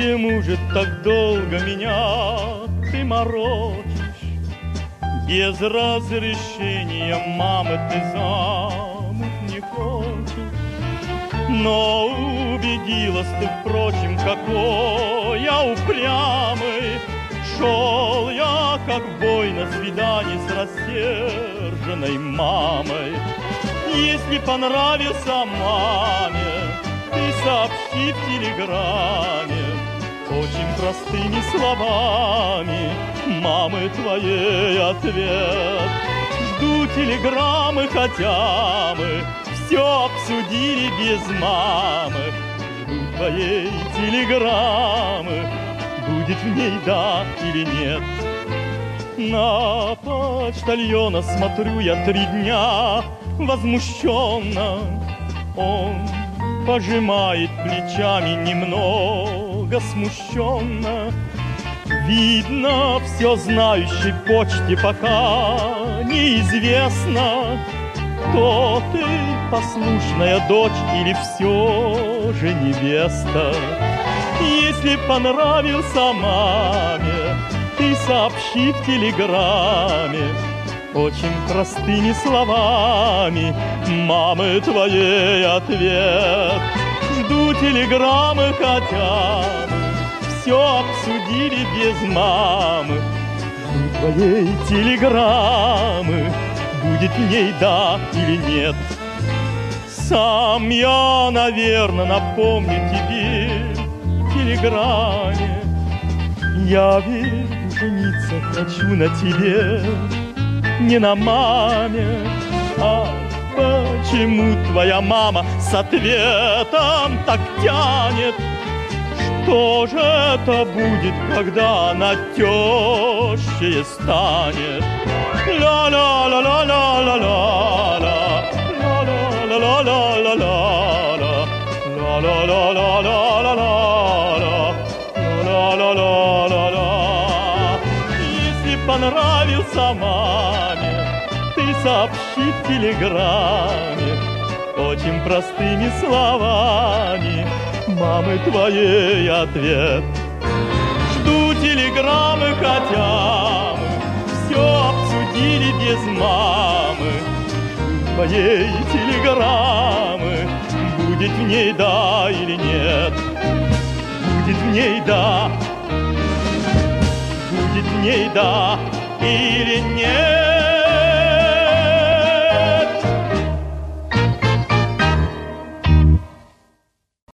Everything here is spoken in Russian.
Почему же так долго меня ты морочишь? Без разрешения мамы ты замуж не хочешь. Но убедилась ты, впрочем, какой я упрямый. Шел я, как бой, на свидание с рассерженной мамой. Если понравился маме, ты сообщи в телеграмме очень простыми словами мамы твоей ответ. Жду телеграммы, хотя мы все обсудили без мамы. Жду твоей телеграммы, будет в ней да или нет. На почтальона смотрю я 3 дня возмущенно. Он пожимает плечами немного смущенно. Видно, все знающей почте пока неизвестно, кто ты, послушная дочь или все же невеста. Если понравился маме, ты сообщи в телеграмме очень простыми словами мамы твоей ответ. Жду телеграммы, хотя мы все обсудили без мамы. Жду твоей телеграммы, будет в ней да или нет. Сам я, наверное, напомню тебе в телеграмме. Я ведь жениться хочу на тебе, не на маме. А почему твоя мама с ответом так тянет? Что же это будет, когда она тещей станет? Ла-ла-ла-ла-ла-ла-ла, ла-ла-ла-ла-ла-ла-ла, ла-ла-ла-ла-ла-ла-ла. Если понравился маме, ты сообщи в телеграмме очень простыми словами мамы твоей ответ. Жду телеграммы, хотя мы все обсудили без мамы. Жду твоей телеграммы, будет в ней да или нет. Будет в ней да, будет в ней да или нет.